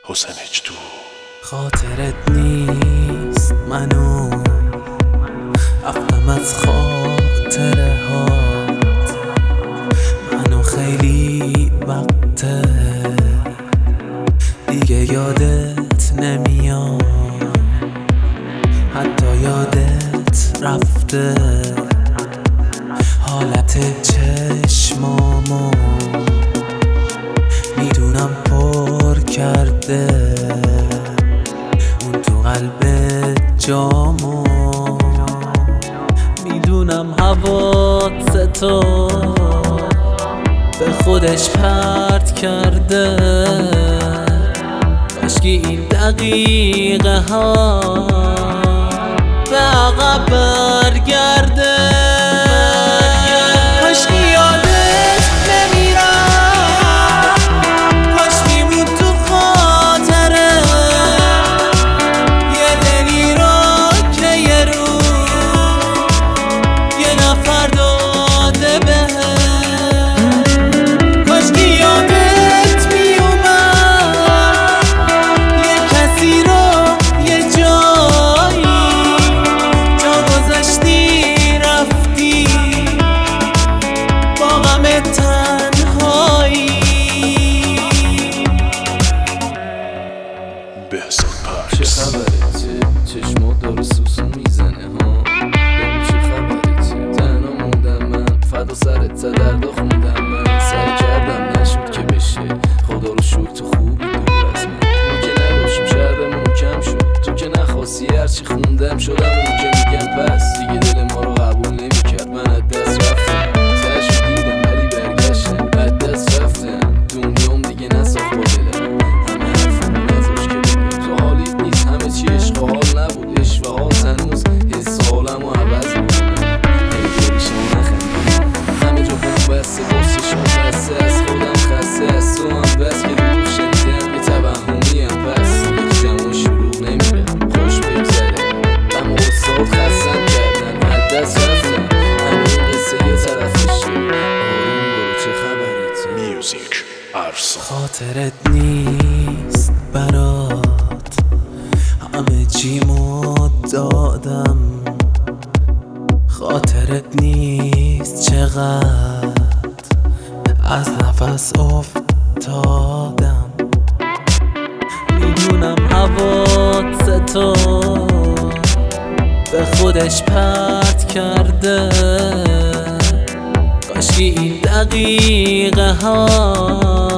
حسین اجتو. خاطرت نیست منو رفتم از خاطره هات، منو خیلی وقته دیگه یادت نمیاد، حتی یادت رفته حالت چشمامو میدونم پر کرده اون تو قلب جامو، میدونم حواستو به خودش پرت کرده، کاشکی این دقیقه ها به عقب برگرده، کاشکی یادت نمیرم، کاش میمون تو خاطره یه دلی رو که یه روز یه نفر داده بهم، کاشکی یادت میومد یه کسی رو یه جایی جا گذاشتی رفتی با غم تنهایی. بهزاد چه پرس. خبرته؟ چشمات داره سوسو میزنه ها، بگو چه خبرته؟ تنها موندم من، فدا سرت دردا خوندم من، سعی کردم نشد که بشه، خدا رو شکر تو خوبی دور از من، ما که نداشتیم شهرمون کم شد، تو که نخواستی هرچی خوندم شدم اون که میگم پس دیگه دل ما رو قبول نمیکرد، من از دست رفتم تهشو دیدم ولی برگشتم، از دست رفتم دنیام دیگه نساخت با دلم، همه حرفمو نذاش که بگم تو حالیت نیست، همه چی عشق و حال نبود، عشق و حال هنوز حس حالمو عوض میکنم، هیدریشم نخندم همه جا بوم بسته باسه شام بسته، از خودم خسته از تو هم بس که دروغ شنیدم یه توهمیم، پس دیگه تو جمع شروع نمیرم خوش بگذره، اما استاد خستم کردن از دست رفتم، همین قصه یه طرفشه، آروم برو چه خبرته؟ میوزیک ارسان. خاطرت نیست برات همه چیمو دادم، خاطرت نیست چقدر از نفس افتادم، میدونم حواستو به خودش پرت کرده، کاشکی این دقیقه ها